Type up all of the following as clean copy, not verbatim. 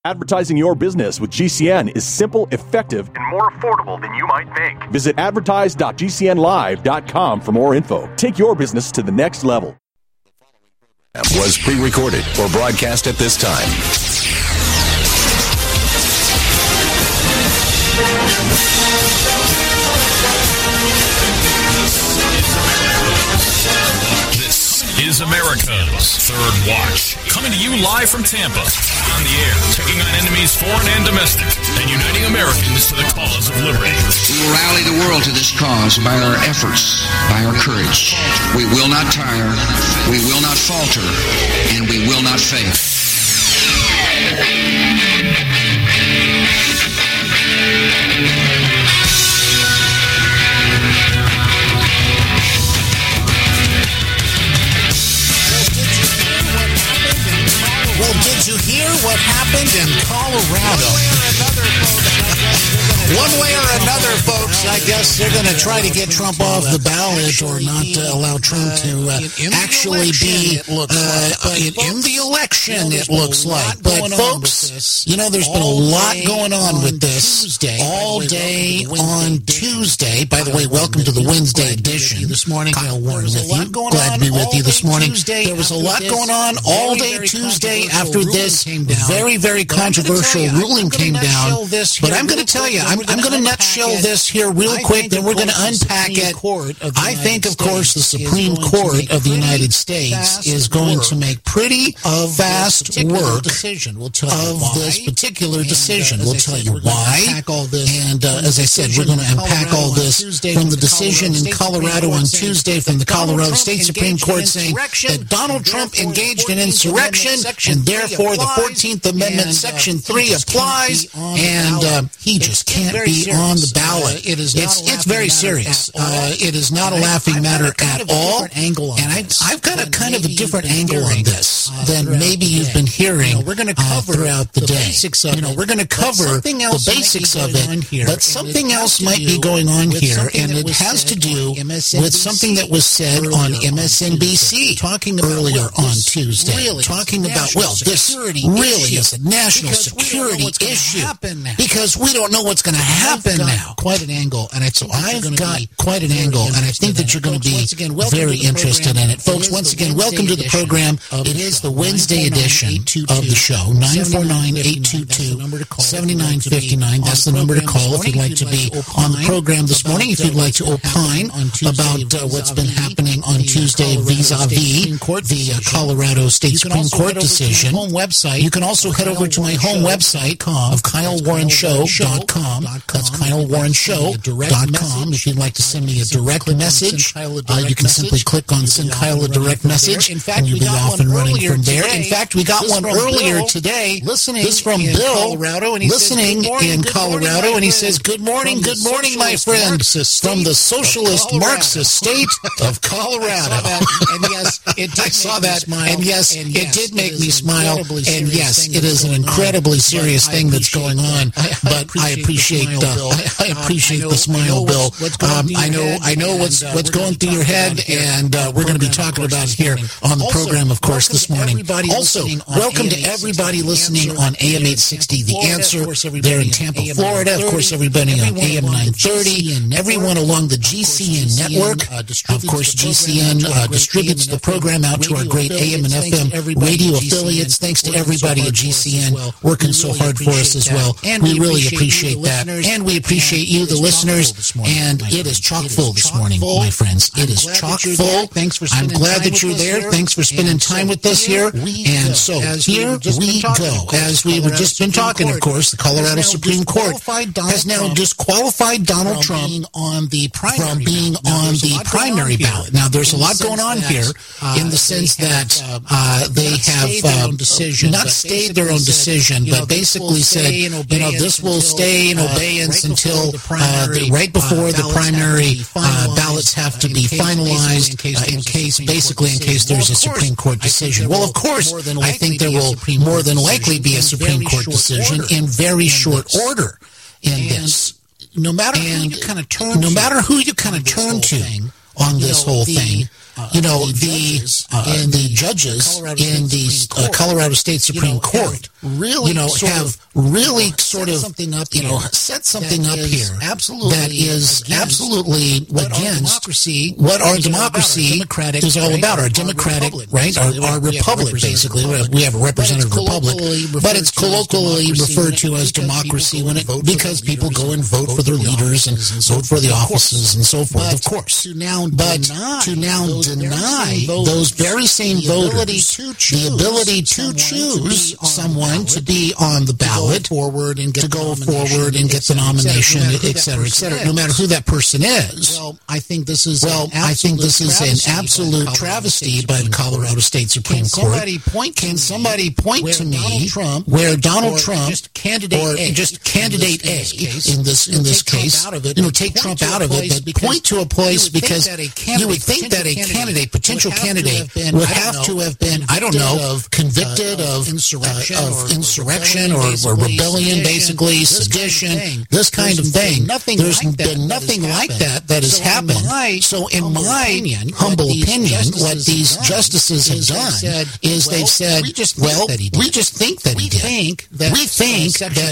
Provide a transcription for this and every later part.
Advertising your business with GCN is simple, effective, and more affordable than you might think. Visit advertise.gcnlive.com for more info. Take your business to the next level. Was pre-recorded or broadcast at this time. This is America's Third Watch, coming to you live from Tampa, on the air, taking on enemies foreign and domestic, and uniting Americans to the cause of liberty. We will rally the world to this cause by our efforts, by our courage. We will not tire, we will not falter, and we will not fail. Well, did you hear what happened in Colorado? One way or another, folks, I guess they're going to try to get Trump off the ballot or not allow Trump to actually be in the election, it looks like. But, folks, you know, there's been a lot going on with this all day on Tuesday. By the way, welcome to the Wednesday edition. This morning, Kyle Warren with you. Glad to be with you this morning. There was a lot going on all day Tuesday after this very, very controversial ruling came down. But I'm going to tell you, I'm going to nutshell this here real quick, then we're going to unpack it. I think, of course, the Supreme Court of the United States is going to make pretty fast work of this particular decision. We'll tell you why. And as I said, we're going to unpack all this from the decision in Colorado on Tuesday from the Colorado State Supreme Court saying that Donald Trump engaged in insurrection, and therefore the 14th Amendment Section 3 applies, and he just can't be on the ballot. It's very serious. It is not a laughing matter at all. And I've got a kind of a different angle on this than maybe you've been hearing throughout the day. We're going to cover the basics of it, but something else might be going on here, and it has to do with something that was said on MSNBC earlier on Tuesday, talking about, well, this really is a national security issue because we don't know what's going to happen now. Quite an angle, and so I've got quite an angle, and I think that you're going to be very interested in it. Folks, once again, welcome to the program. It is the Wednesday edition of the show, 949-822-7959. That's the number to call if you'd like to be on the program this morning, if you'd like to opine about what's been happening on Tuesday vis-a-vis the Colorado State Supreme Court decision. You can also head over to my home website of KyleWarrenShow.com. That's KyleWarrenShow.com. If you'd like to send me a direct message, you can simply click on Send Kyle a Direct Message, and you'll be off and running from there. In fact, we got one earlier today. This from Bill, listening in Colorado, and he says, good morning, my friend, from the socialist Marxist state of Colorado. And yes, I saw that, and yes, it did make me smile, and yes, it is an incredibly serious thing that's going on, but I appreciate the smile, Bill. I know what's going through your head, and we're going to be talking about it here on the program, of course, this morning. Also, welcome to everybody listening on AM 860, The Answer, there in Tampa, Florida. Of course, everybody on AM 930, everyone along the GCN network. Of course, GCN distributes the program out to our great AM and FM radio affiliates. Thanks to everybody at GCN working so hard for us as well. We really appreciate that. And we appreciate you, the listeners. And it is chock full this morning, my friends. It is chock full. I'm glad that you're there. Thanks for spending time with us here. And so here we go. As we were just been talking, of course, the Colorado Supreme Court has now disqualified Donald Trump from being on the primary ballot. Now, there's a lot going on here in the sense that they have not stayed their own decision, but basically said, this will stay in abeyance until right before the primary ballots have to be finalized in case there's a Supreme Court decision. Well, of course, I think there will more than likely be a Supreme Court decision in very short order in this. No matter who you kind of turn to on this whole thing, the judges in the Colorado State Supreme Court really have really sort of something up, set something up here that is absolutely against what our democracy is all about. Our democratic, right? Our republic, basically. We have a representative republic, but it's colloquially referred to as democracy because people go and vote for their leaders and vote for the offices and so forth, of course. To now deny those very same voters the ability to choose someone to be on the ballot, to go forward and get the nomination, et cetera, no matter who that person is. Well, I think this is an absolute travesty by the Colorado State Supreme Court. Can somebody point to me where Donald Trump, just candidate A in this case, take Trump out of it, but point to a place, because you would think that a potential candidate would have to have been, convicted of insurrection or rebellion, basically, sedition, this kind of thing. There's been nothing like that has happened. So in my humble opinion, what these justices have done is they've said, we just think that he did. We think that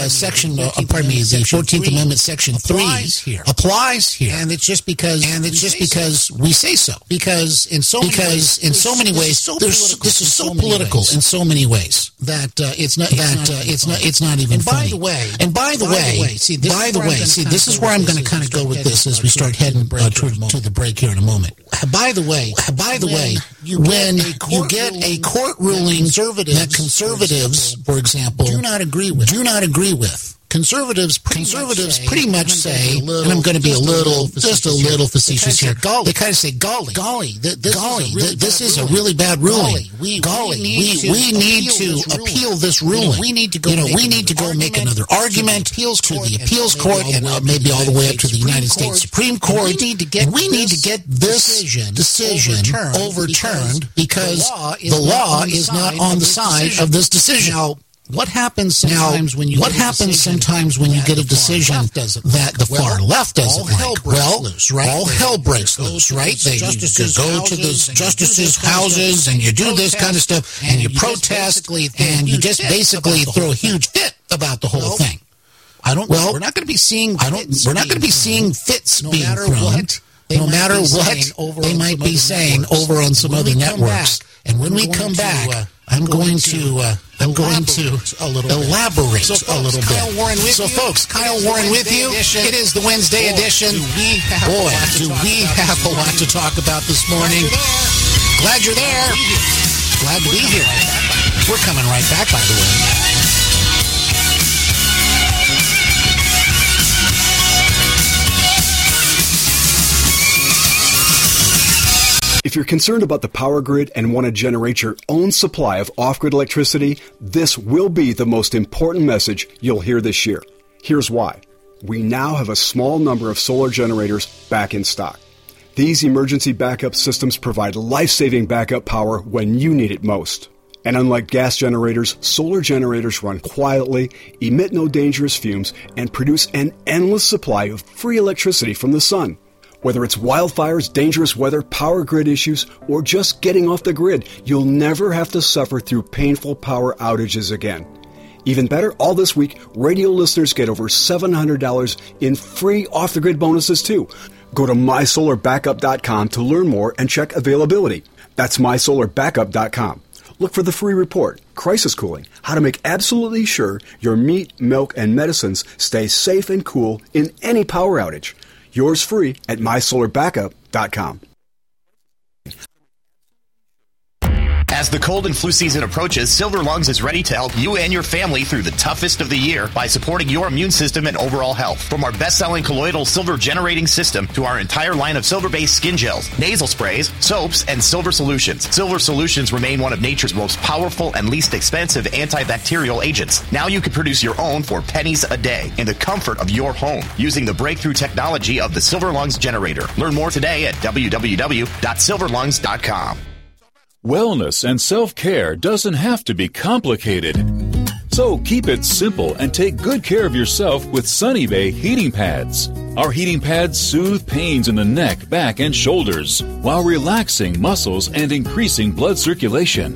the 14th Amendment Section 3 applies here. And it's just because we say so. Because in so many ways, this is so political in so many ways that it's not even funny. By the way, see, this is where I'm going to kind of go with this as we start heading to the break here in a moment. By the way, when you get a court ruling that conservatives, for example, do not agree with. Conservatives pretty much say, and I'm going to be just a little facetious here. They kind of say, golly, this is a really bad ruling. We need to appeal this ruling. We need to go make another argument to the appeals court and maybe all the way up to the United States Supreme Court. We need to get this decision overturned because the law is not on the side of this decision. What happens sometimes when you get a decision that the far left doesn't like? Well, all hell breaks loose, right? You go to the justices' houses and you do this kind of stuff and you protest and you just basically throw a huge fit about the whole thing. We're not going to be seeing fits being thrown. No matter what they might be saying over on some other networks. And when we come back, I'm going to elaborate a little bit. So, folks, Kyle Warren with you. It is the Wednesday edition. Boy, do we have a lot to talk about this morning. Glad you're there. Glad to be here. We're coming right back, by the way. If you're concerned about the power grid and want to generate your own supply of off-grid electricity, this will be the most important message you'll hear this year. Here's why. We now have a small number of solar generators back in stock. These emergency backup systems provide life-saving backup power when you need it most. And unlike gas generators, solar generators run quietly, emit no dangerous fumes, and produce an endless supply of free electricity from the sun. Whether it's wildfires, dangerous weather, power grid issues, or just getting off the grid, you'll never have to suffer through painful power outages again. Even better, all this week, radio listeners get over $700 in free off-the-grid bonuses too. Go to mysolarbackup.com to learn more and check availability. That's mysolarbackup.com. Look for the free report, Crisis Cooling, how to make absolutely sure your meat, milk, and medicines stay safe and cool in any power outage. Yours free at mysolarbackup.com. As the cold and flu season approaches, Silver Lungs is ready to help you and your family through the toughest of the year by supporting your immune system and overall health. From our best-selling colloidal silver generating system to our entire line of silver-based skin gels, nasal sprays, soaps, and silver solutions. Silver solutions remain one of nature's most powerful and least expensive antibacterial agents. Now you can produce your own for pennies a day in the comfort of your home using the breakthrough technology of the Silver Lungs generator. Learn more today at www.silverlungs.com. Wellness and self-care doesn't have to be complicated. So keep it simple and take good care of yourself with Sunny Bay heating pads. Our heating pads soothe pains in the neck, back, and shoulders while relaxing muscles and increasing blood circulation.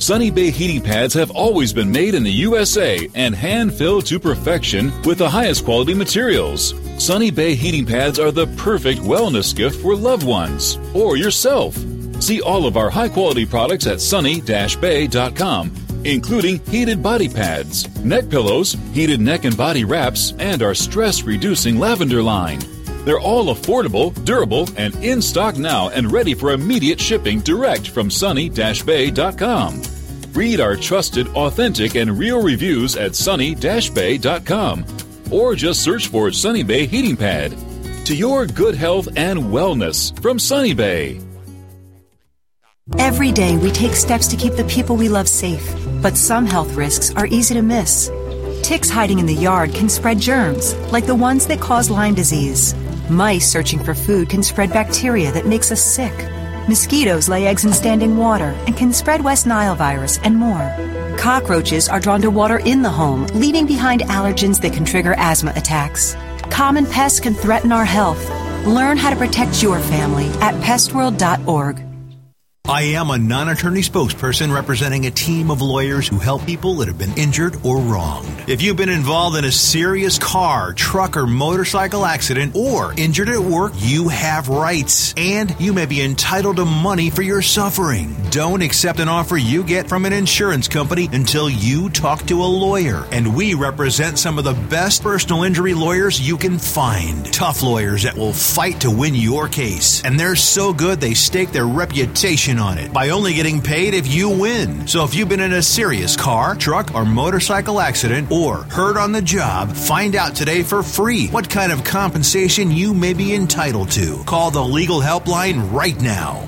Sunny Bay heating pads have always been made in the USA and hand-filled to perfection with the highest quality materials. Sunny Bay heating pads are the perfect wellness gift for loved ones or yourself. See all of our high-quality products at sunny-bay.com, including heated body pads, neck pillows, heated neck and body wraps, and our stress-reducing lavender line. They're all affordable, durable, and in stock now and ready for immediate shipping direct from sunny-bay.com. Read our trusted, authentic, and real reviews at sunny-bay.com or just search for Sunny Bay Heating Pad. To your good health and wellness from Sunny Bay. Every day we take steps to keep the people we love safe, but some health risks are easy to miss. Ticks hiding in the yard can spread germs, like the ones that cause Lyme disease. Mice searching for food can spread bacteria that makes us sick. Mosquitoes lay eggs in standing water and can spread West Nile virus and more. Cockroaches are drawn to water in the home, leaving behind allergens that can trigger asthma attacks. Common pests can threaten our health. Learn how to protect your family at pestworld.org. I am a non-attorney spokesperson representing a team of lawyers who help people that have been injured or wronged. If you've been involved in a serious car, truck, or motorcycle accident or injured at work, you have rights, and you may be entitled to money for your suffering. Don't accept an offer you get from an insurance company until you talk to a lawyer, and we represent some of the best personal injury lawyers you can find. Tough lawyers that will fight to win your case, and they're so good they stake their reputation on it by only getting paid if you win. So if you've been in a serious car, truck, or motorcycle accident or hurt on the job, find out today for free what kind of compensation you may be entitled to. Call the legal helpline right now.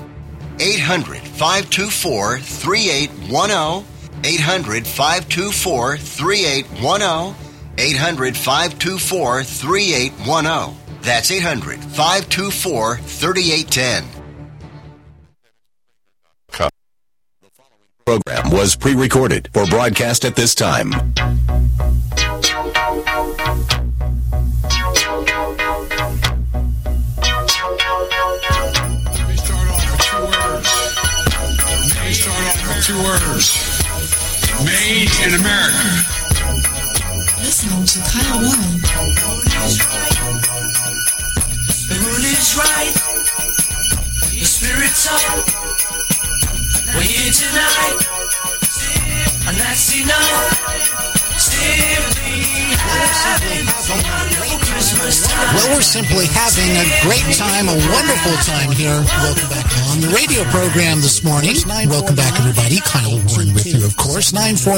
800-524-3810. 800-524-3810. 800-524-3810. That's 800-524-3810. Program was pre-recorded for broadcast at this time. Let me start off with two words. Made in America. Listening to Kyle Warren. The mood is right. The spirit's up. We're here tonight, and that's enough. Simply having a wonderful Christmas time. Well, we're simply having a great time, a wonderful time here. Welcome back on the radio program this morning. Welcome back, everybody. Kyle Warren with you, of course.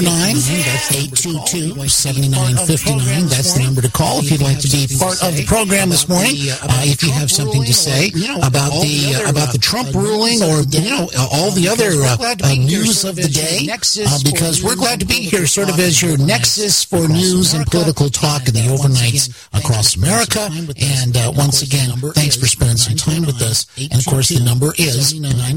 949-822-7959. That's the number to call if you'd like to be part of the program this morning. If you have something to say about the Trump ruling or all the other news of the day, because we're glad to be here, sort of as your nexus for news and political talk in the overnights across America. And once again, thanks for spending some time with us. And of course, the number is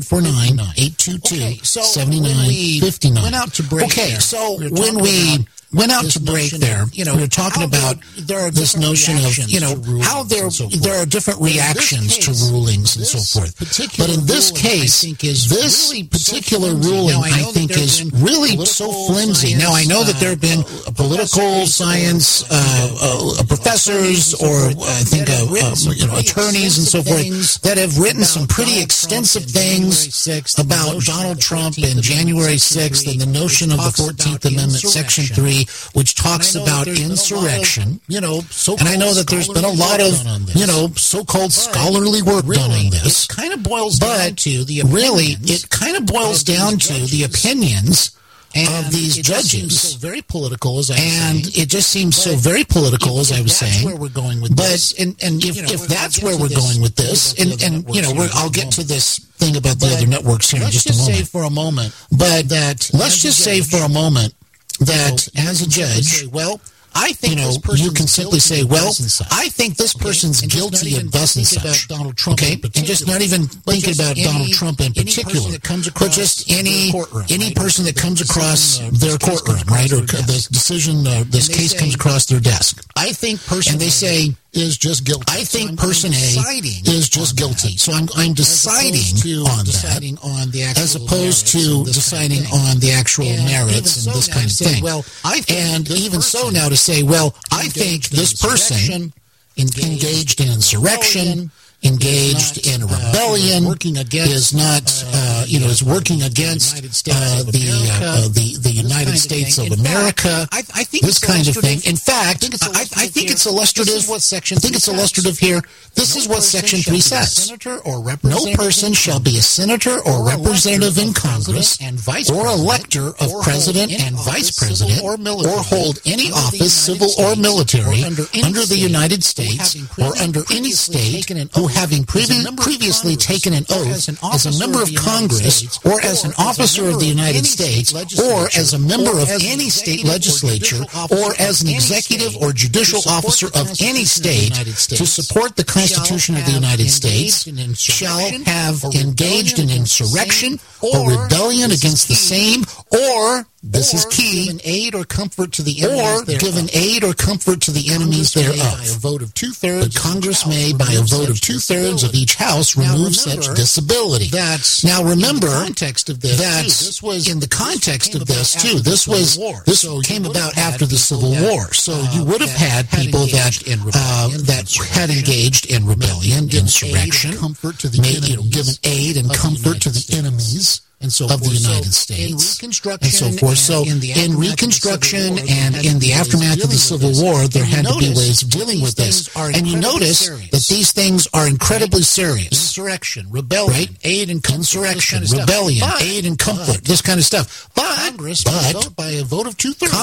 949-822-7959. Okay, so when we went out to break there, we were talking about this notion of, how there are different reactions to rulings and so forth. But in this case, this particular ruling, I think, is really so flimsy. Now, I know that there have been political science professors or I think attorneys and so forth that have written some pretty extensive things about Donald Trump and January 6th and the notion of the 14th Amendment, Section 3, which talks about insurrection, and I know that there's been a lot of, so-called scholarly work done on this. It kind of boils down to the opinions of these judges. Very political, as I was saying. And it just seems so very political, as I was saying. Where we're going with this. And if that's where we're going with this, and I'll get to this thing about the other networks here in just a moment. Let's just say for a moment that as a judge, I think you can simply say, I think this person's guilty of thus and such. Okay, and just not even thinking about Donald Trump in particular, but just any person that comes across their courtroom, right, or the decision, this case comes across their desk. I think personally, and they say, is just guilty. I think person A is just guilty. So I'm deciding on that as opposed to deciding on the actual merits and this kind of thing. Well, and even so now to say, well, I think this person engaged in insurrection, engaged in a rebellion, is not, is working against the United States of America. I think this kind of thing. In fact, I think it's illustrative. I think it's illustrative here. This is what Section 3 says. No person shall be a senator or representative in Congress or elector of president and vice president or hold any office, civil or military, under the United States or under any state who, having previously taken an oath as a member of Congress or as an officer of the United States or as a member of any state legislature or as an executive or judicial officer of any state to support the Constitution of the United States shall have engaged in insurrection or rebellion against the same, or this is key, given aid or comfort to the enemies thereof. By a vote of 2/3, Congress may, by a vote of 2/3 of each house, remove such disability. Now remember that in the context of this too. This came about after the Civil War. So you would have had people that had engaged in rebellion, insurrection, given aid and comfort to the enemies of the United States, and so forth. So in Reconstruction and in the aftermath of the Civil War, there had to be ways of dealing with this. And you notice that these things are incredibly serious. Insurrection, rebellion, right? Aid and insurrection, rebellion, aid and comfort, this kind of stuff. But Congress may vote by a vote of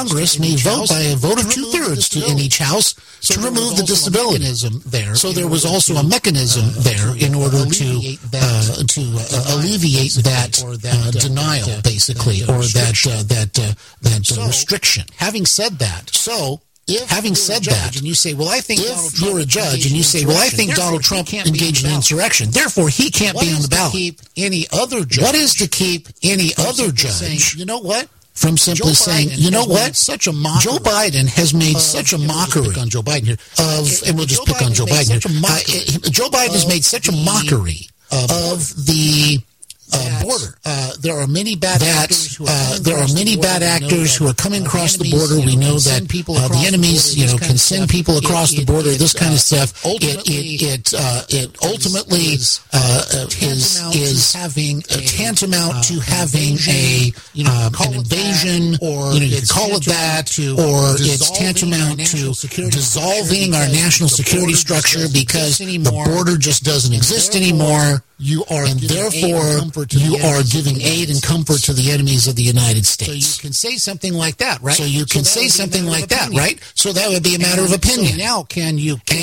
2/3 in each house to remove the disability. So there was also a mechanism there in order to alleviate that denial, basically, or that restriction. Having said that, and you say, well, I think if you're a judge and you say, well, I think Donald Trump engaged in insurrection, therefore he can't be on the ballot. What is to keep any other judge? You know what? From simply saying, you know what? Joe Biden has made such a mockery on Joe Biden here and we'll just pick on Joe Biden here. Joe Biden has made such a mockery of the border. There are many bad actors who are coming across the border. We know that the enemies, can send people across the border. This kind of stuff. It ultimately is having tantamount to having an invasion, or you could call it that, or it's tantamount to dissolving our national security structure because the border just doesn't exist anymore. And therefore, you are giving aid and comfort to the enemies of the United States. So you can say something like that, right? So that would be a matter of opinion. Now, can you kick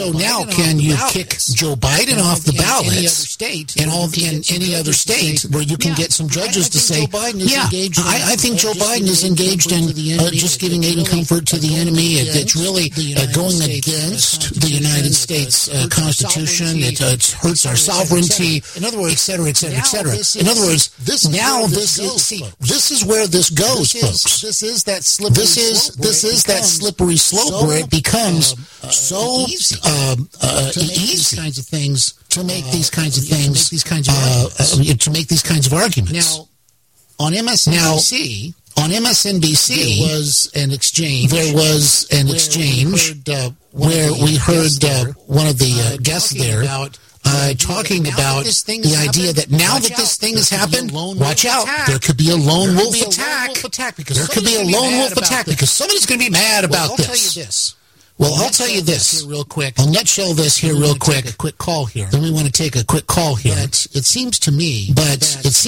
Joe Biden off the ballot in any other state where you can get some judges to say, I think Joe Biden is engaged in just giving aid and comfort to the enemy. It's really going against the United States Constitution. It hurts our sovereignty. In other words, et cetera, et cetera, et cetera. In other words, this is where this goes, folks. This is that slippery slope where it becomes so easy to make these kinds of things, to make these kinds of arguments. Now, on MSNBC, there was an exchange where we heard one of the guests there talking about the idea that now that this thing has happened, watch out, there could be a lone wolf attack. There could be a lone wolf attack because somebody's going to be mad about this. Well, I'll tell you this real quick. I'll nutshell this here real quick. A quick call here. Then we want to take a quick call here. It seems to me that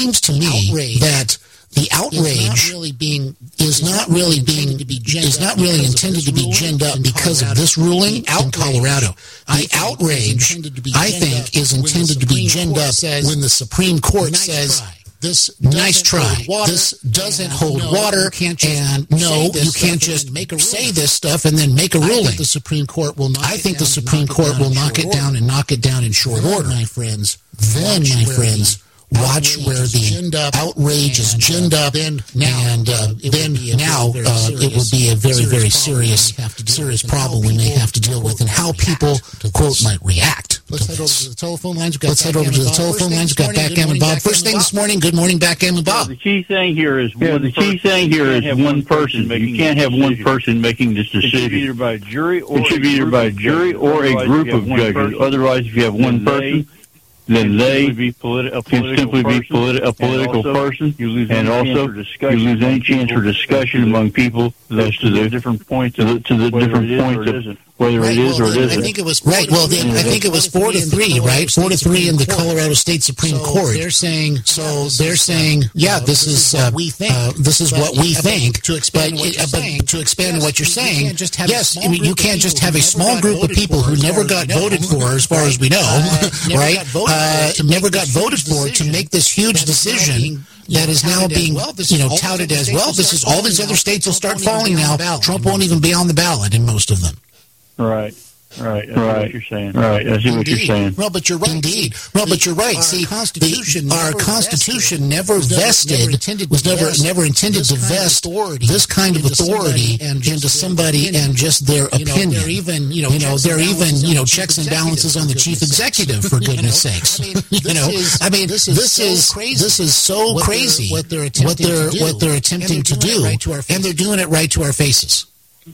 the outrage is not really intended to be ginned up because of this ruling in Colorado. The outrage, I think, is intended to be ginned up when the Supreme Court says, nice try. This doesn't hold water, and no, you can't just say this stuff and then make a ruling. I think the Supreme Court will knock it down in short order. My friends, watch where the outrage is ginned up, and then now it will be a very, very serious problem we may have to deal with, and how people, quote, might react. Let's head over to the telephone lines. We've got Backgammon Bob. First thing this morning, good morning, Backgammon Bob. The key thing here is one person. You can't have one person making this decision. It should be either by a jury or a group of judges. Otherwise, if you have one person, then they can simply be a political person, and also you lose any chance for discussion among people as to the different points of whether it is or it isn't. I think it was right. Well, then I think it was 4-3, right? 4-3 in the Colorado State Supreme Court. They're saying, yeah, this is what we think. To expand what you're saying, yes, you can't just have a small group of people who never got voted for, as far as we know, right? Never got voted for to make this huge decision that is now being, touted as, well, this is all these other states will start falling now. Trump won't even be on the ballot in most of them. Right. I see what you're saying. Right. I see what you're saying. Well, but you're right. Indeed. Well, but you're right. See, our Constitution never vested, was never intended to vest this kind of authority into somebody and just their opinion. There are even checks and balances on the chief executive, for goodness sakes. This is so crazy what they're attempting to do, and they're doing it right to our faces.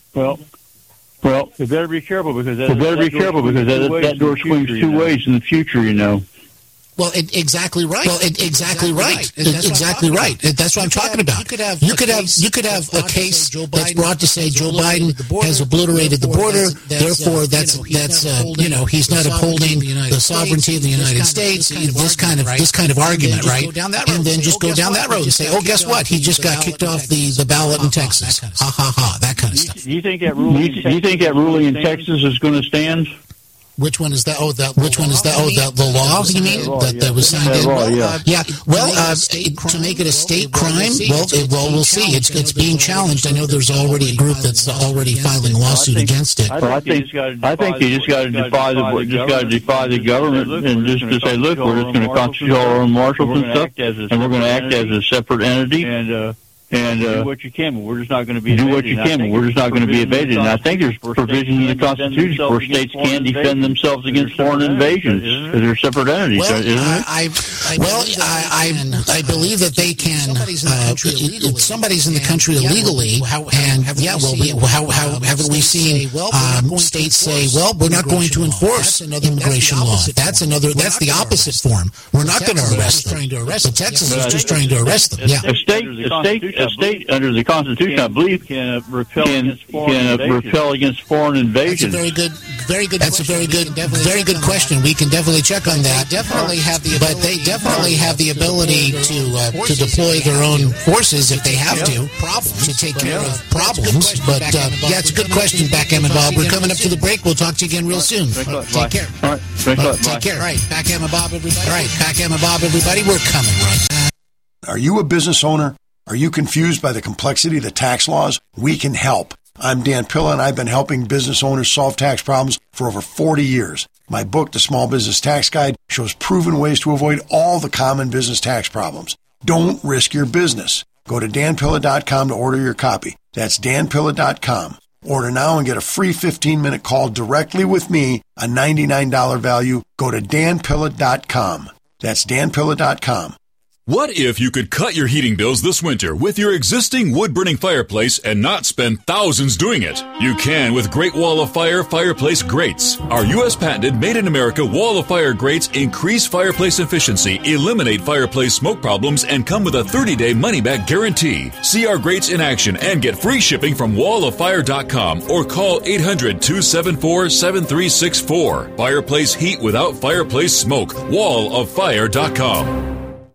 Well, we better be careful because that door swings two ways in the future, Well, exactly right. Exactly right. That's what I'm talking about. You could have a case that's brought to say Joe Biden has obliterated the border. Therefore, that's he's not upholding the sovereignty of the United States. This kind of argument, right? And then just go down that road and say, oh, guess what? He just got kicked off the ballot in Texas. Ha ha ha. That kind of stuff. Do you think that ruling in Texas is going to stand? Which one is that? The law, you mean? That was signed in? Yeah. Well, to make it a state crime, we'll see. It's being challenged. I know there's already a group that's already filing a lawsuit against it. I think you just got to defy the government and just to say, look, we're just going to constitute our own marshals and stuff, and we're going to act as a separate entity. And do what you can, but we're just not going to be evaded. And I think there's provisions in the Constitution where states can defend themselves against foreign invasions because they're separate entities, isn't it? I believe that they can. Somebody's in the country illegally, and how haven't we seen states say, well, we're not going to enforce immigration law? That's the opposite form. We're not going to arrest them. But Texas is just trying to arrest them. Yeah. A state under the Constitution, I believe, can repel against foreign invasion. That's a very good question. We can definitely check on that. But they definitely have the ability to deploy their own forces if they have to take care of problems. But it's a good question, Backgammon Bob. We're coming up to the break. We'll talk to you again real soon. Take care. All right. Take care. All right, Backgammon Bob, everybody. All right, Backgammon Bob, everybody. We're coming right back. Are you a business owner? Are you confused by the complexity of the tax laws? We can help. I'm Dan Pilla, and I've been helping business owners solve tax problems for over 40 years. My book, The Small Business Tax Guide, shows proven ways to avoid all the common business tax problems. Don't risk your business. Go to danpilla.com to order your copy. That's danpilla.com. Order now and get a free 15-minute call directly with me, a $99 value. Go to danpilla.com. That's danpilla.com. What if you could cut your heating bills this winter with your existing wood-burning fireplace and not spend thousands doing it? You can with Great Wall of Fire fireplace grates. Our U.S. patented made-in-America Wall of Fire grates increase fireplace efficiency, eliminate fireplace smoke problems, and come with a 30-day money-back guarantee. See our grates in action and get free shipping from walloffire.com or call 800-274-7364. Fireplace heat without fireplace smoke. walloffire.com.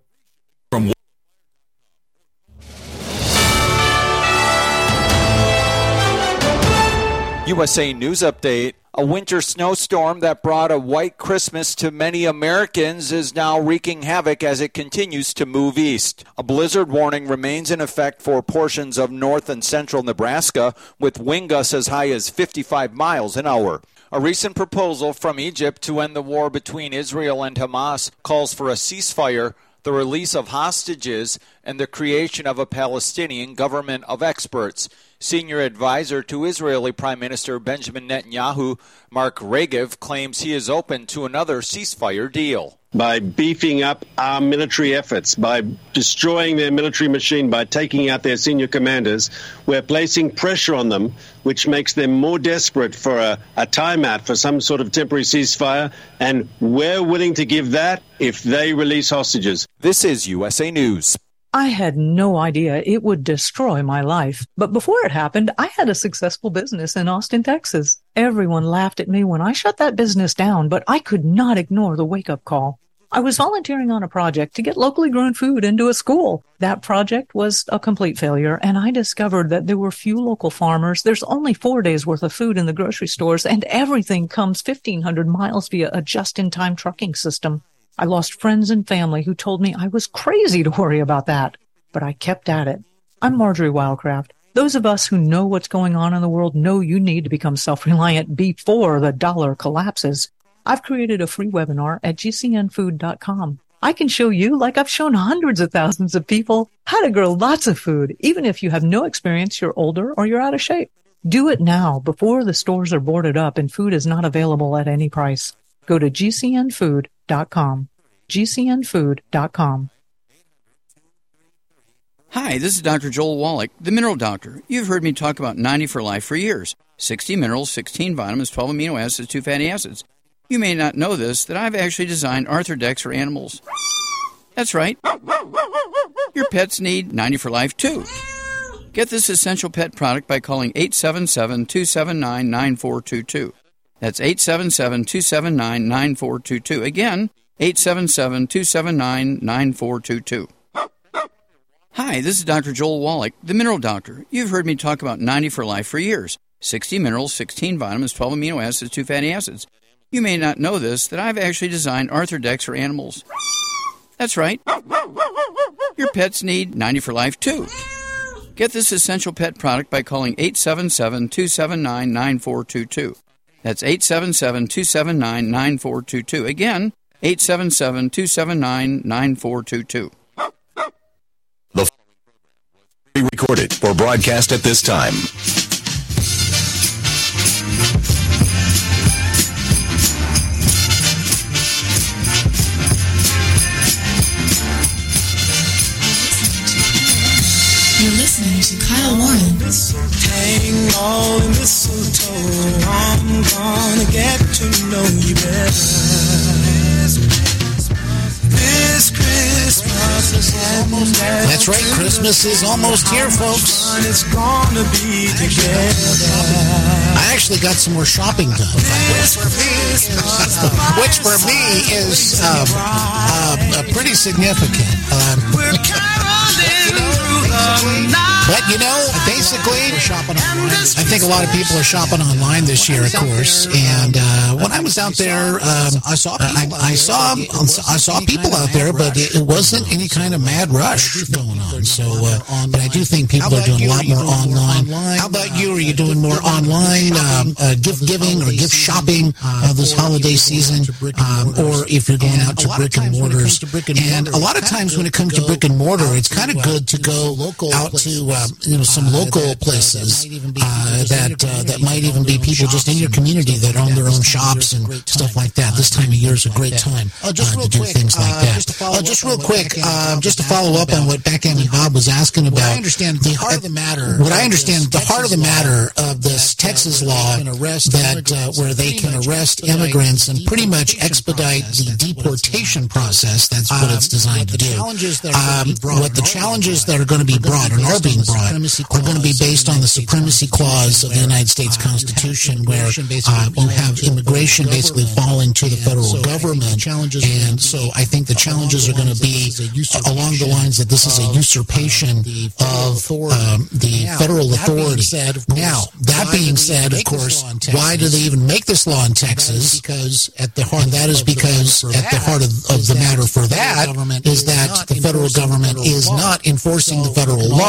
USA News Update. A winter snowstorm that brought a white Christmas to many Americans is now wreaking havoc as it continues to move east. A blizzard warning remains in effect for portions of north and central Nebraska, with wind gusts as high as 55 miles an hour. A recent proposal from Egypt to end the war between Israel and Hamas calls for a ceasefire, the release of hostages, and the creation of a Palestinian government of experts. Senior advisor to Israeli Prime Minister Benjamin Netanyahu, Mark Regev, claims he is open to another ceasefire deal. By beefing up our military efforts, by destroying their military machine, by taking out their senior commanders, we're placing pressure on them, which makes them more desperate for a timeout, for some sort of temporary ceasefire, and we're willing to give that if they release hostages. This is USA News. I had no idea it would destroy my life. But before it happened, I had a successful business in Austin, Texas. Everyone laughed at me when I shut that business down, but I could not ignore the wake-up call. I was volunteering on a project to get locally grown food into a school. That project was a complete failure, and I discovered that there were few local farmers. There's only 4 days worth of food in the grocery stores, and everything comes 1,500 miles via a just-in-time trucking system. I lost friends and family who told me I was crazy to worry about that, but I kept at it. I'm Marjorie Wildcraft. Those of us who know what's going on in the world know you need to become self-reliant before the dollar collapses. I've created a free webinar at gcnfood.com. I can show you, like I've shown hundreds of thousands of people, how to grow lots of food, even if you have no experience, you're older, or you're out of shape. Do it now before the stores are boarded up and food is not available at any price. Go to gcnfood.com. gcnfood.com. Hi, this is Dr. Joel Wallach, the Mineral Doctor. You've heard me talk about 90 for Life for years. 60 minerals, 16 vitamins, 12 amino acids, 2 fatty acids. You may not know this, that I've actually designed Arthrodex for animals. That's right. Your pets need 90 for Life, too. Get this essential pet product by calling 877-279-9422. That's 877-279-9422. Again, 877-279-9422. Hi, this is Dr. Joel Wallach, the Mineral Doctor. You've heard me talk about 90 for Life for years. 60 minerals, 16 vitamins, 12 amino acids, 2 fatty acids. You may not know this, that I've actually designed Arthrodex for animals. That's right. Your pets need 90 for Life, too. Get this essential pet product by calling 877-279-9422. That's 877-279-9422. Again, 877-279-9422. The pre-recorded or broadcast at this time. You're listening to Kyle Warren. Hang on, mistletoe. I'm gonna get to know you better. This Christmas is almost there. That's right, Christmas is almost here, folks. It's gonna be together. I actually got some more shopping done, which for me is pretty significant. But, you know, basically, I think a lot of people are shopping online this year, of course. And when I was out there, I saw people out there, but it wasn't any kind of mad rush going on. So, but I do think people are doing a lot more online. How about you? Are you doing more online gift giving or gift shopping this holiday season? Or if you're going out to brick and mortars? And a lot of times when it comes to brick and mortar, it's kind of good to go out to some local places that might even be people just in your community that own their own shops and stuff like that. This time of year is a great time to do things like that. Just real quick, just to follow up on what Backgammon Bob was asking about. What I understand, the heart of the matter of this Texas law that where they can arrest immigrants and pretty much expedite the deportation process. That's what it's designed to do. What the challenges that are going to be brought and are being brought are going to be based on the supremacy clause of the United States Constitution, where you have immigration basically falling to the federal government. And so I think the challenges are going to be along the lines that this is a usurpation of the federal authority. Now, that being said, of course, why do they even make this law in Texas? And that is because at the heart of the matter for that is that the federal government is not enforcing the federal law.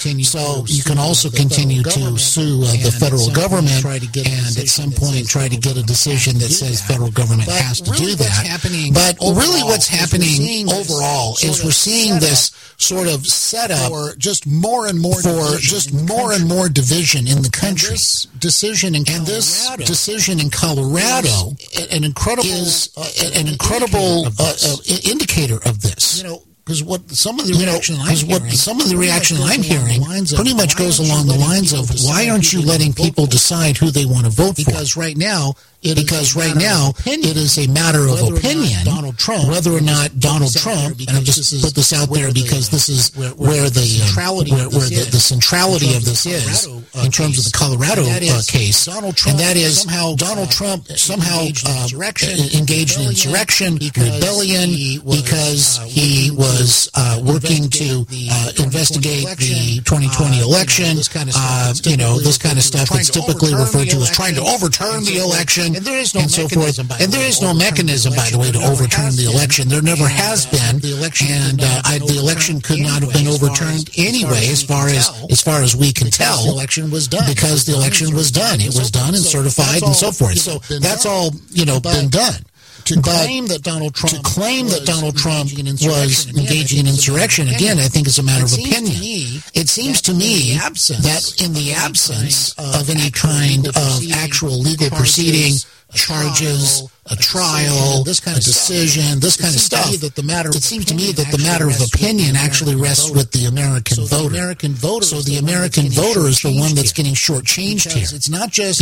So you can also continue to sue the federal government and at some point try to get a decision that says federal government has to do that. But really what's happening overall is we're seeing this sort of setup for just more and more division in the country. This decision in Colorado an incredible indicator of this. Because some of the reaction I'm hearing pretty much goes along the lines of, why aren't you letting people decide who they want to vote for? Because right now it is a matter of opinion whether or not Donald Trump, and I'll just put this out there because this is where the centrality of this is in terms of the Colorado case, and that is Donald Trump somehow engaged in insurrection, rebellion, because he was working to investigate the 2020 election. This kind of stuff that's typically referred to as trying to overturn the election. And so forth. And there is no mechanism, by the way, to overturn the election. There never has been. And the election could not have been overturned anyway, as far as we can tell. The election was done. Because the election was done. It was done and certified and so forth. So that's all, been done. To claim that Donald Trump was engaging in insurrection, again, I think is a matter of opinion. It seems to me that in the absence of any kind of actual legal proceeding, charges, a trial, a decision, this kind of stuff, it seems to me that the matter of opinion actually rests with the American voter. So the American voter is the one that's getting shortchanged here. It's not just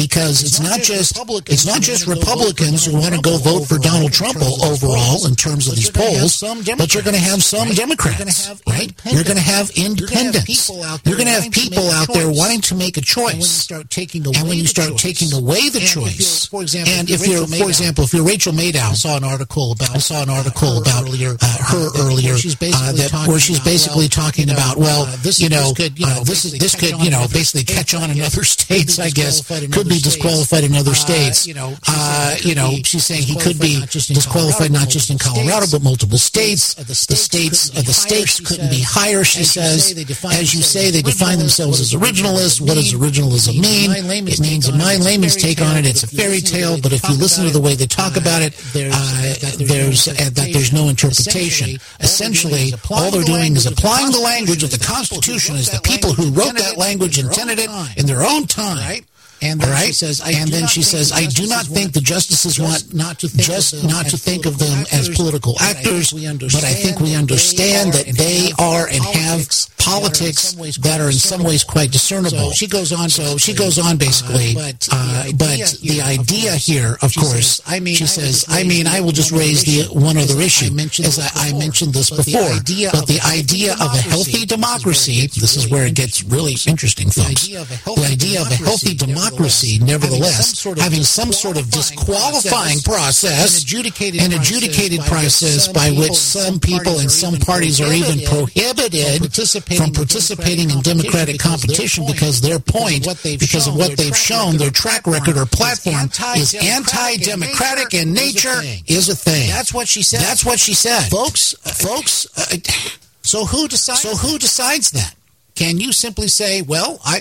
Republicans who want to go vote for Donald Trump overall in terms of these polls, but you're going to have some Democrats, right? You're going to have independents. You're going to have people out there wanting to make a choice. And when you start taking away the choice, and if you're, for example, if you're Rachel Maddow, I saw an article about her earlier, where she's basically talking about, this could basically catch on in other states, I guess, could be disqualified in other states. She's saying he could be disqualified not just in Colorado, but multiple states. The stakes couldn't be higher, she says. As you say, they define themselves as originalists. What does originalism mean? It means, in my layman's take on it, it's a fairy tale, but if you listen to the way they talk about it, there's no interpretation. Essentially, all they're doing is applying the language of the Constitution as the people who wrote that language intended it in their own time. And then she says, I do not think the justices want not to think of them as political actors, but I think we understand that they are and have politics that are in some ways quite discernible. She goes on basically, but the idea here, of course, she says, I will just raise one other issue. As I mentioned this before, but the idea of a healthy democracy, this is where it gets really interesting, folks. The idea of a healthy democracy, nevertheless, having some sort of disqualifying process, an adjudicated process by which some people and some parties are even prohibited from participating in democratic competition because of what they've shown, their track record or platform is anti-democratic in nature is a thing. That's what she said. Folks, so who decides that? Can you simply say, I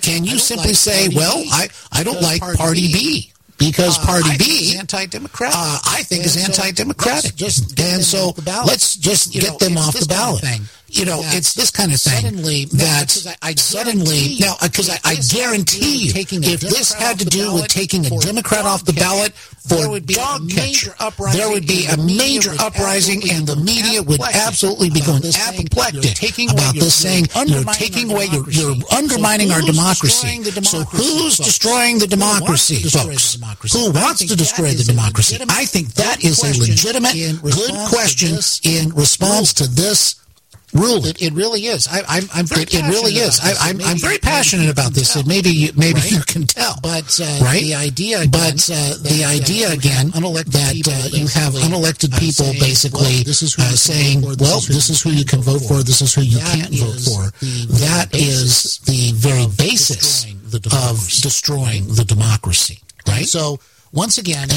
don't like Party B because Party B is anti-democratic. I think is anti-democratic. And so let's just get them off the ballot. It's this kind of thing because I guarantee you, if this had to do with taking a Democrat off the ballot for dog catcher, there would be a major uprising and the media would absolutely be going apoplectic about this, saying you're undermining our democracy. So who's destroying the democracy, folks? Who wants to destroy the democracy? I think that is a legitimate, good question in response to this rule. It really is. I'm very passionate about this, and maybe you can tell. But the idea again that you have unelected people basically saying, this is who you can vote for, this is who you can't vote for. That is the very basis of destroying the democracy. Right. So once again,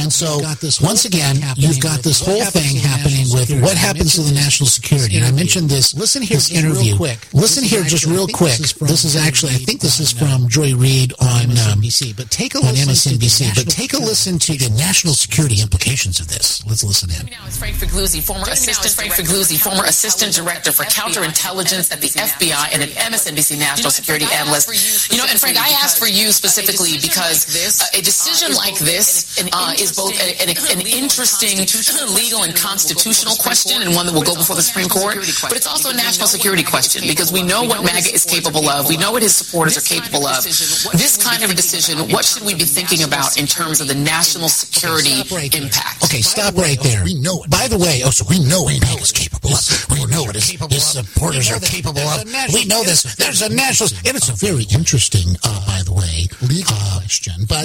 you've got this whole thing happening with what happens to the national security. And I mentioned this. Listen here, this interview. Listen here, just real quick. This is actually, I think this is from Joy Reid on MSNBC. But take a listen to the national security implications of this. Let's listen in. Now it's Frank Figluzzi, former assistant director for counterintelligence at the FBI and an MSNBC national security analyst. And Frank, I asked for you specifically because a decision like this is both an interesting legal and constitutional question, and one that will go before the Supreme Court, but it's also a national security question because we know what MAGA is capable of. We know what his supporters are capable of. This kind of a decision, what should we be thinking about in terms of the national security impact? Okay, stop right there. We know it. By the way, so we know what MAGA is capable of. We know what his supporters are capable of. We know this. There's a national, and it's a very interesting, by the way, legal question. But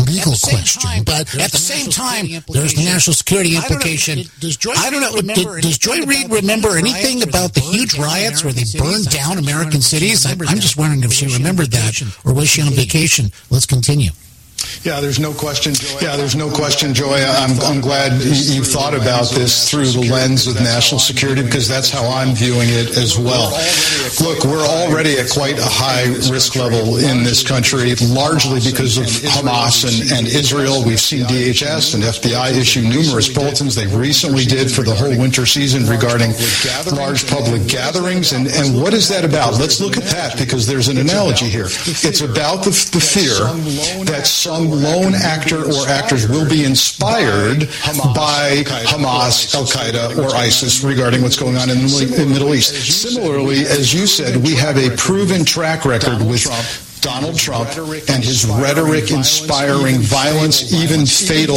at the same time, there's the national security implication. I don't know. Does Joy Reid remember anything about the huge riots where they burned down American cities? I'm just wondering if she remembered that, or was she on vacation? Let's continue. Yeah, there's no question, Joy. I'm glad you thought about this through the lens of national security, because that's how I'm viewing it as well. Look, we're already at quite a high risk level in this country, largely because of Hamas and Israel. We've seen DHS and FBI issue numerous bulletins. They recently did for the whole winter season regarding large public gatherings. And what is that about? Let's look at that, because there's an analogy here. It's about the fear that some lone actor or actors will be inspired by Hamas, Al-Qaeda, or ISIS regarding what's going on in the Middle East. Similarly, as you said, we have a proven track record with Donald Trump and his rhetoric inspiring violence, even fatal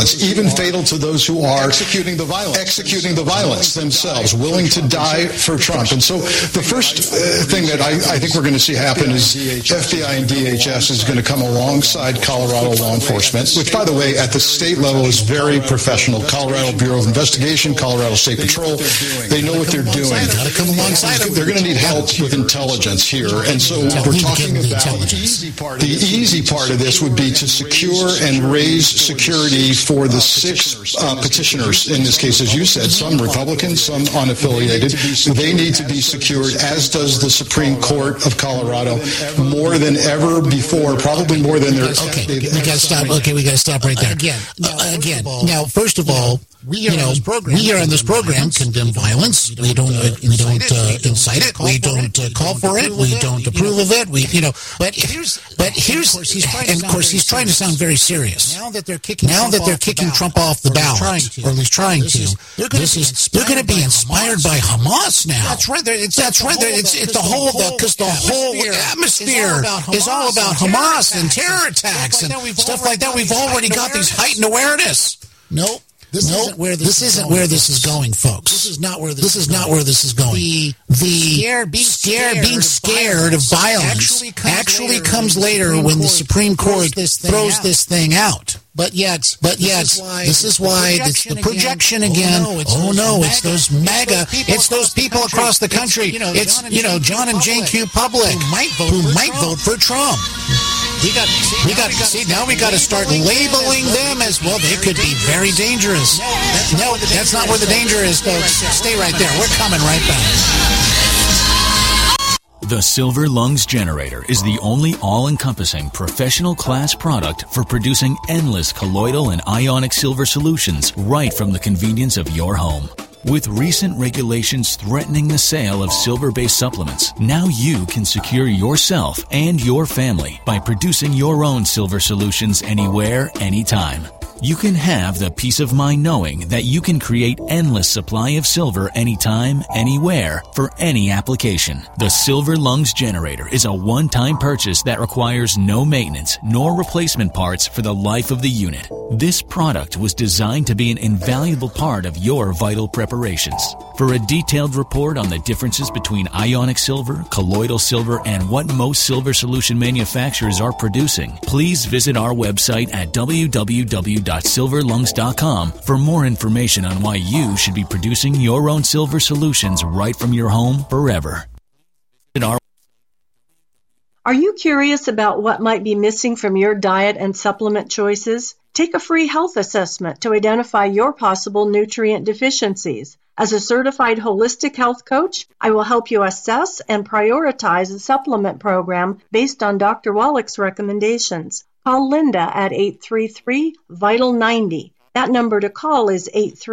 to those who are executing the violence themselves, willing to die for Trump. And so the first thing that I think we're going to see happen is FBI and DHS is going to come alongside Colorado law enforcement, which, by the way, at the state level is very professional. Colorado Bureau of Investigation, Colorado State Patrol, they know what they're doing. They're going to need help with intelligence here. And so we're talking about the easy part of this would be to secure and raise security for the 6 petitioners, in this case, as you said, some Republicans, some unaffiliated. They need to be secured, as does the Supreme Court of Colorado, more than ever before, probably more than their... We got to stop right there. Again. Now, first of all, we here on this program condemn violence. We don't incite it. We don't call for it. We don't approve of it. But here's, and of course, he's trying to sound very serious. Now that they're kicking Trump off the ballot, or at least trying to, they're going to be inspired by Hamas now. That's right. It's the whole, because the whole atmosphere is all about Hamas and terror attacks and stuff like that. We've already got these heightened awareness. Nope. This isn't where this is going, folks. This is not where this is going. Being scared of violence actually comes later when the Supreme Court throws this thing out. But yet, this is why it's the projection again. Oh no, it's those MAGA. It's those people across the country. It's John and Jane Q. Public who might vote for Trump. Now we got to start labeling them as, well, they could be very dangerous. No, that's not where the danger is, folks. Stay right there. We're coming right back. The Silver Lungs Generator is the only all-encompassing professional class product for producing endless colloidal and ionic silver solutions right from the convenience of your home. With recent regulations threatening the sale of silver-based supplements, now you can secure yourself and your family by producing your own silver solutions anywhere, anytime. You can have the peace of mind knowing that you can create endless supply of silver anytime, anywhere, for any application. The Silver Lungs Generator is a one-time purchase that requires no maintenance nor replacement parts for the life of the unit. This product was designed to be an invaluable part of your vital preparations. For a detailed report on the differences between ionic silver, colloidal silver, and what most silver solution manufacturers are producing, please visit our website at www.silverlungs.com for more information on why you should be producing your own silver solutions right from your home forever. Are you curious about what might be missing from your diet and supplement choices? Take a free health assessment to identify your possible nutrient deficiencies. As a certified holistic health coach, I will help you assess and prioritize a supplement program based on Dr. Wallach's recommendations. Call Linda at 833-VITAL-90. That number to call is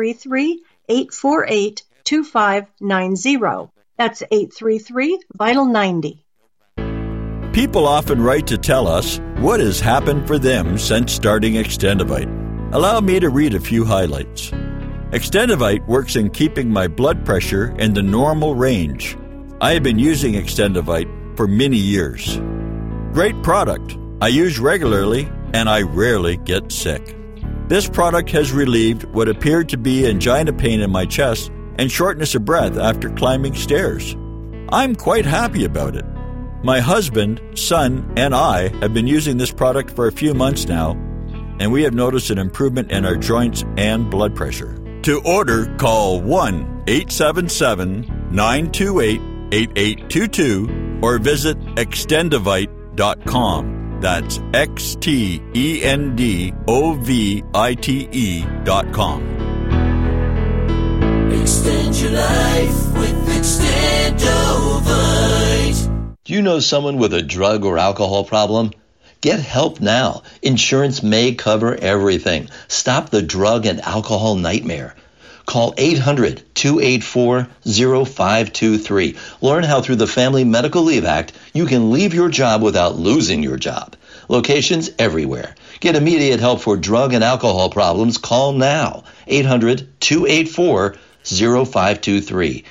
833-848-2590. That's 833-VITAL-90. People often write to tell us what has happened for them since starting Extendivite. Allow me to read a few highlights. Extendivite works in keeping my blood pressure in the normal range. I have been using Extendivite for many years. Great product. I use regularly and I rarely get sick. This product has relieved what appeared to be angina pain in my chest and shortness of breath after climbing stairs. I'm quite happy about it. My husband, son, and I have been using this product for a few months now, and we have noticed an improvement in our joints and blood pressure. To order, call 1-877-928-8822 or visit extendivite.com. That's XTENDOVITE.com. Extend your life with Extendovite. Do you know someone with a drug or alcohol problem? Get help now. Insurance may cover everything. Stop the drug and alcohol nightmare. Call 800-284-0523. Learn how through the Family Medical Leave Act you can leave your job without losing your job. Locations everywhere. Get immediate help for drug and alcohol problems. Call now. 800-284-0523.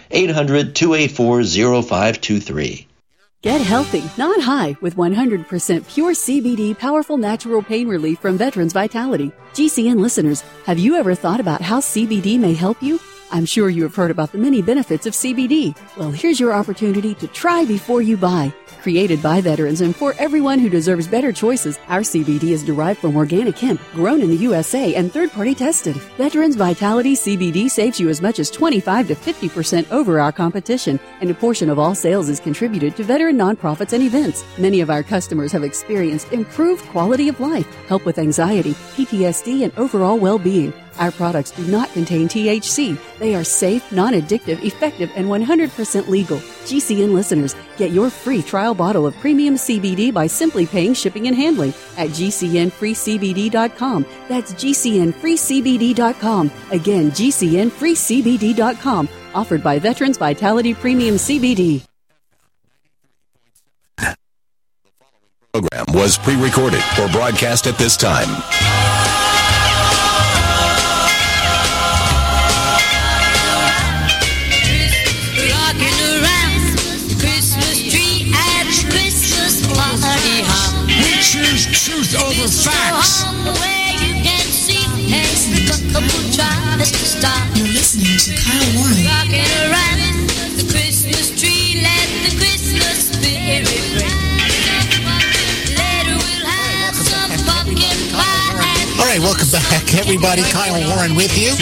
800-284-0523. Get healthy, not high, with 100% pure CBD powerful natural pain relief from Veterans Vitality. GCN listeners, have you ever thought about how CBD may help you? I'm sure you have heard about the many benefits of CBD. Well, here's your opportunity to try before you buy. Created by veterans and for everyone who deserves better choices, our CBD is derived from organic hemp, grown in the USA and third-party tested. Veterans Vitality CBD saves you as much as 25 to 50% over our competition, and a portion of all sales is contributed to veteran nonprofits and events. Many of our customers have experienced improved quality of life, help with anxiety, PTSD, and overall well-being. Our products do not contain THC. They are safe, non-addictive, effective, and 100% legal. GCN listeners, get your free trial bottle of premium CBD by simply paying shipping and handling at GCNFreeCBD.com. That's GCNFreeCBD.com. Again, GCNFreeCBD.com. Offered by Veterans Vitality Premium CBD. Program was pre-recorded for broadcast at this time. Truth over facts. You're listening to Kyle Warren. Rocking around the Christmas tree, let the Christmas spirit ring. Later we'll have some pumpkin pie. All right, welcome back, everybody. Kyle Warren with you.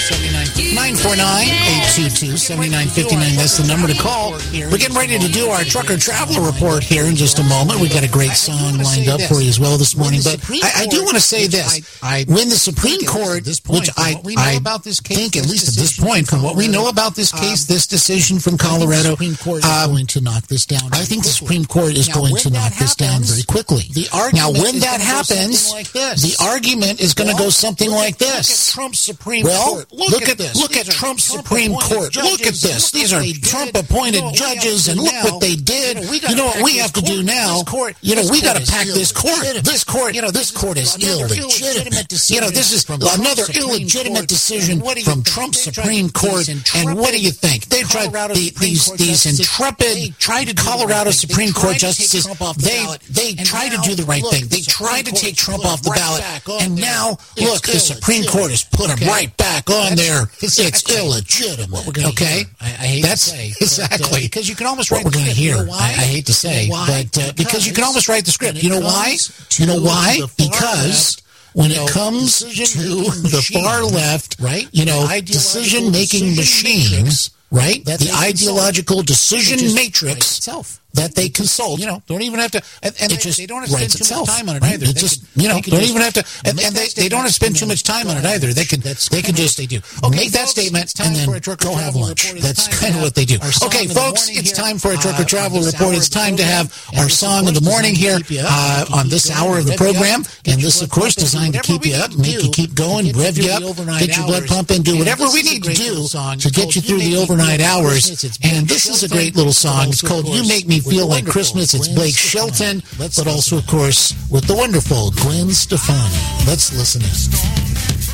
949-822-7959. That's the number to call. We're getting ready to do our Trucker Traveler Report here in just a moment. We've got a great song lined up for you as well this morning. But I do want to say this. When the Supreme Court, which I think, at least at this point, from what we know about this case, this decision from Colorado, going to knock this down. I think the Supreme Court is going to knock this down very quickly. Now, when that happens, the argument is going to go something like this. Trump's Supreme Court. Look at this. Look at Trump's Supreme Court. Look at this. These are Trump-appointed judges, and look what they did. You know what we have to do now? You know, we got to pack this court. This court is illegitimate. You know, this is another illegitimate decision from Trump's Supreme Court. And what do you think? They tried these intrepid Colorado Supreme Court justices. They try to do the right thing. They try to take Trump off the ballot, and now look, the Supreme Court has put him right back on there. It's illegitimate. Okay, I hate to say exactly because you can almost write what we're going to hear. I hate to say, but because you can almost write the script. You know why? You know why? Because when it comes to the far left, right? You know, decision-making machines, right? The ideological decision matrix that they consult. Don't even have to, and they don't have to spend too much time on it either. Don't even have to, and they don't have to spend too much time on it either. They can just make that statement and then go have lunch. That's kind of what they do. Okay, folks, it's time for a trucker travel report. It's time to have our song of the morning here on this hour of the program, and this, of course, designed to keep you up, make you keep going, rev you up, get your blood pumping, do whatever we need to do to get you through the overnight hours. And this is a great little song. It's called "You Make Me Feel Like Christmas." It's Blake Shelton, but also, of course, with the wonderful Gwen Stefani. Let's listen in.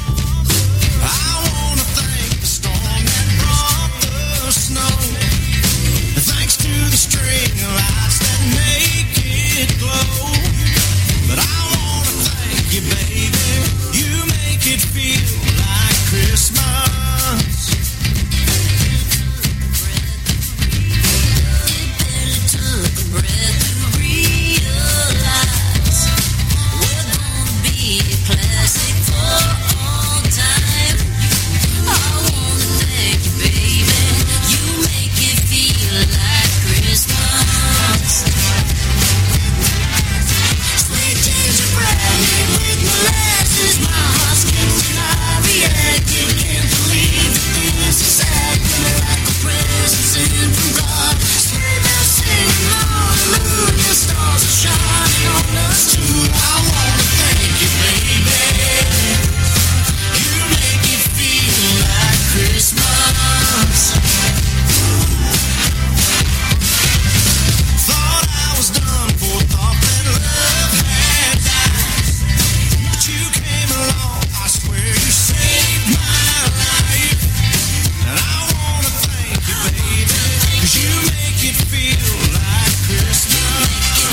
Thanks to the string of lights that make it glow. But I want to thank you, baby. You make it feel like Christmas. It took a breath to realize we're gonna be classic for all time. I want to thank you, baby. You make it feel like Christmas. Sweet gingerbread with molasses, my heart skips and I reacted. Can't believe that this is acting like a present sent from God. Sleigh bells singing, hallelujah, stars are shining on us too. I want to thank you, baby. You make it feel like Christmas. Thought I was done for, thought that love had died. But you came along, I swear you saved my life. And I wanna thank you, baby, 'cause you make it feel like Christmas.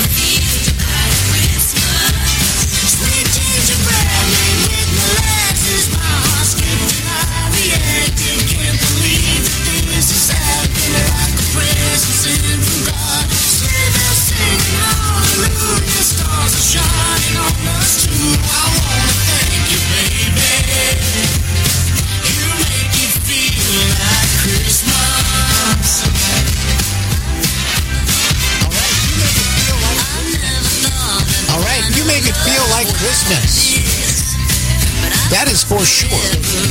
Sweet gingerbread with molasses, my heart skipped and I reacted. Can't believe that this is happening like a present sent from God. Sleigh bells singing, hallelujah, stars are shining on us too. I wanna thank you, baby. You make it feel like Christmas. All right, you make it feel like Christmas. That is for sure.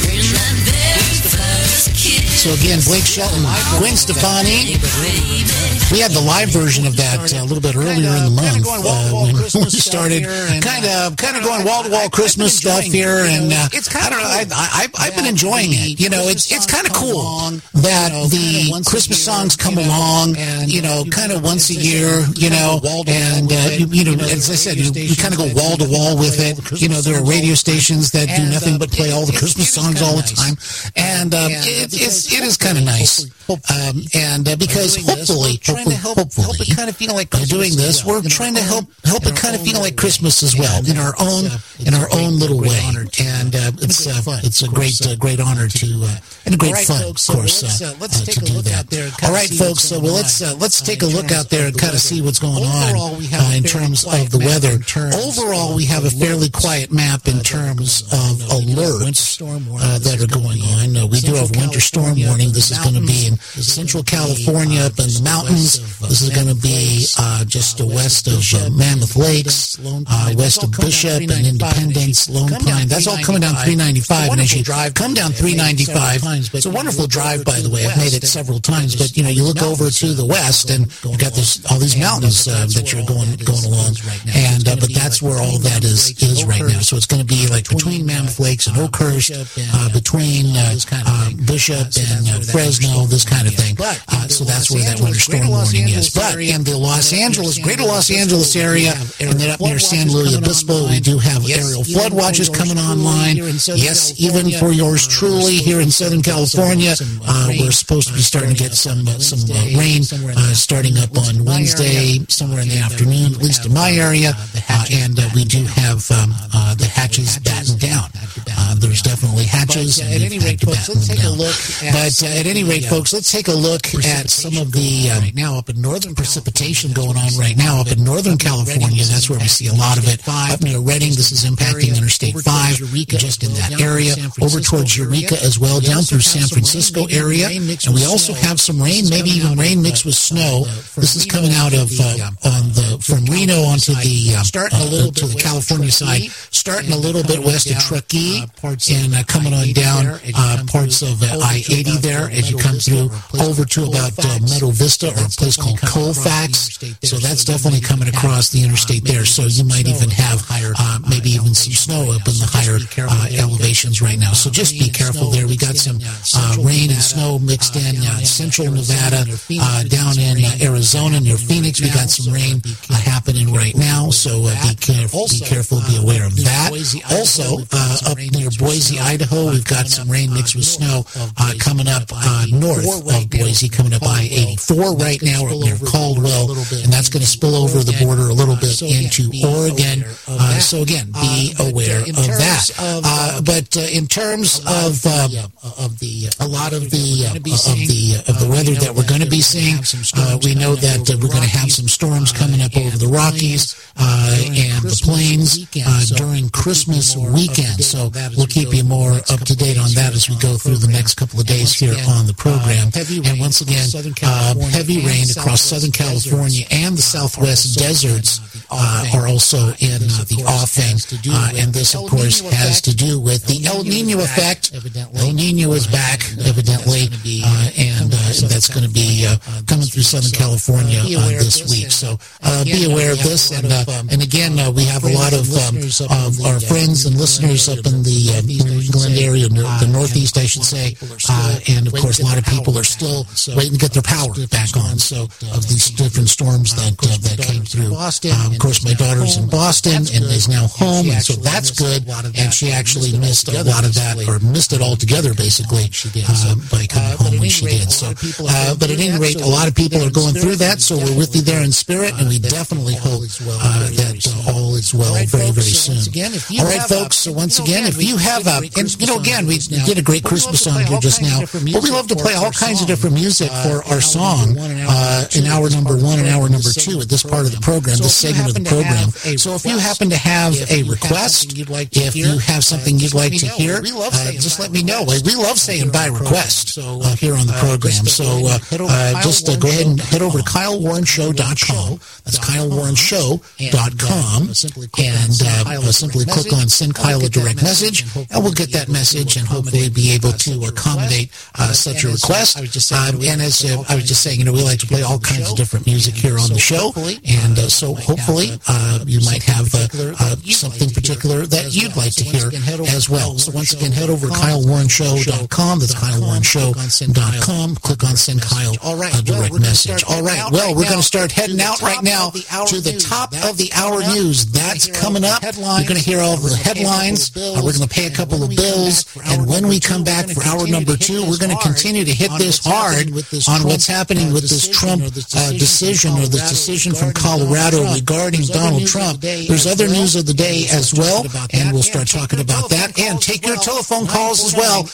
So again, Blake Shelton, Gwen Stefani. We had the live version of that a little bit earlier in the month when we started kind of going wall to wall Christmas stuff here, and I don't know. I've been enjoying it. It's kind of cool that the Christmas songs come along, kind of once a year, and as I said, you kind of go wall to wall with it. There are radio stations that do nothing but play all the Christmas songs all the time, and it is kind of nice. Because hopefully, kind of feel like by doing this, we're trying to help it kind of feel like Christmas as well in our own little way. And it's a great honor to and a great fun, of course, to do that. All right, folks. So let's take a look out there and kind of see what's going on in terms of the weather. Overall, we have a fairly quiet map in terms of alerts that are going on. We do have winter storm warning. This is going to be in Central California up in the mountains. This is going to be just west of Mammoth Lakes, west of Bishop and Independence, Lone Pine. That's all coming down 395. And as you come down 395, it's a wonderful drive, by the way. I've made it several times. But you look over to the west, and you've got all these mountains that you're going along, and but that's where all that is right now. So it's going to be like between Mammoth Lakes and Oakhurst, between Bishop and Fresno, this kind of thing. So that's where that winter storm warning is. But in the greater Los Angeles area, and then up near San Luis Obispo, we do have aerial flood watches coming online. Yes, even for yours truly here in Southern California, we're supposed to be starting to get some rain starting up on Wednesday, somewhere in the afternoon, at least in my area. And we do have the hatches battened down. there's definitely hatches. But at any rate, folks, let's take a look at some of the right now up in northern precipitation going on right now up in northern California. That's where we see a lot of it. Up near Redding, this is impacting Interstate 5, just in that area. Over towards Eureka as well, down through San Francisco area. And we also have some rain, maybe even rain mixed with snow. This is coming out of from Reno onto the to the California side, starting a little bit west of Truckee and coming on down parts of I-80 there as you come through over to about Meadow Vista or a place called Colfax. So that's definitely coming across the interstate there. So you might even have maybe even some snow up in the higher elevations right now. So just be careful there. We got some rain and snow mixed in central Nevada, down in Arizona near Phoenix. We got some rain happening right now. So be careful, be aware of that. Also, up near Boise, Idaho, we've got some rain mixed with snow coming up north of Boise, coming up I-84 right now up near Caldwell, and that's going to spill over the border a little bit into Oregon. So again, be aware of that. But in terms of a lot of the weather that we're going to be seeing, we know that we're going to have some storms coming up over the Rockies and the plains during Christmas weekend. So we'll keep you more up to date on that as we go through the next couple of days here on the program. And once again, heavy rain across Southern California and the Southwest deserts are also in the offing. And this, of course, has to do with the El Nino effect. El Nino is back, evidently, and that's going to be coming through Southern California this week. So be aware of this. And again, we have a lot of our friends and listeners up in the New England area, the Northeast, I should say. And, of course, a lot of people are still waiting to get their power back on. So of these different storms that came through. Of course, my daughter's in Boston and is now home, and so that's good. And she actually missed a lot of that, or missed it altogether, basically, by coming home when she did. So, but at any rate, a lot of people are going through that, so we're with you there in spirit, and we definitely hope that all is well very, very soon. All right, folks, so once again, if you have again, we did a great Christmas song here just now, but we love to play all kinds of different music for our song in hour number 1 and hour number 2 at this part of the program, this segment of the program. So if you happen to have a request, if you have something you'd like to hear, just let me know. We love saying by request here on the program. So just go ahead and head over to KyleWarrenShow.com. That's KyleWarrenShow.com, and simply click on Send Kyle a Direct Message, and we'll get that message and hopefully be able to accommodate such a request. And as I was just saying, we like to play all kinds of different music here on the show, and so hopefully you might have something particular that you'd like to hear as well. So once again, head over to KyleWarrenShow.com. That's KyleWarrenShow.com. Click on Send Kyle a Direct Message. All right, well, we're going to start heading out right now to the top of the hour news. That's coming up. You're going to hear all the headlines. We're going to pay a couple of bills, and when we come back for hour number 2, we're going to continue to hit this hard on what's happening with this Trump decision, or the decision from Colorado regarding Donald Trump. There's other news of the day as well, and we'll start talking about that. And take your telephone calls as well.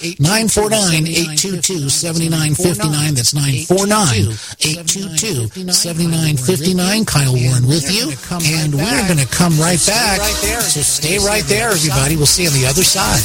949-822-7959. That's 949-822-7959. Kyle Warren with you, and we're going to come right back. So stay right there, everybody. We'll see you on the other side.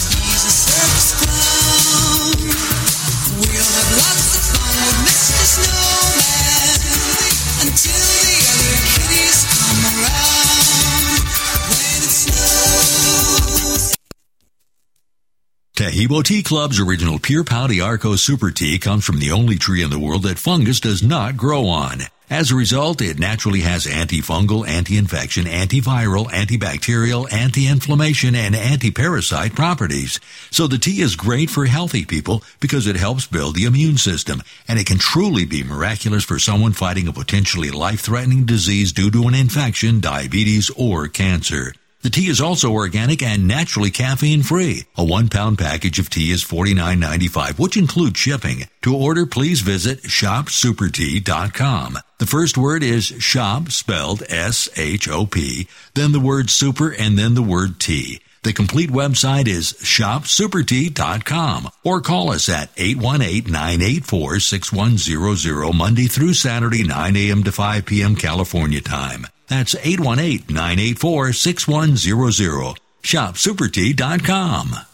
Tahibo Tea Club's original Pure Pau Arco Super Tea comes from the only tree in the world that fungus does not grow on. As a result, it naturally has antifungal, anti-infection, antiviral, antibacterial, anti-inflammation, and anti-parasite properties. So the tea is great for healthy people because it helps build the immune system, and it can truly be miraculous for someone fighting a potentially life-threatening disease due to an infection, diabetes, or cancer. The tea is also organic and naturally caffeine-free. A 1-pound package of tea is $49.95, which includes shipping. To order, please visit shopsupertea.com. The first word is shop, spelled S-H-O-P, then the word super, and then the word tea. The complete website is shopsupertea.com or call us at 818-984-6100 Monday through Saturday, 9 a.m. to 5 p.m. California time. That's 818-984-6100. shopsupertea.com.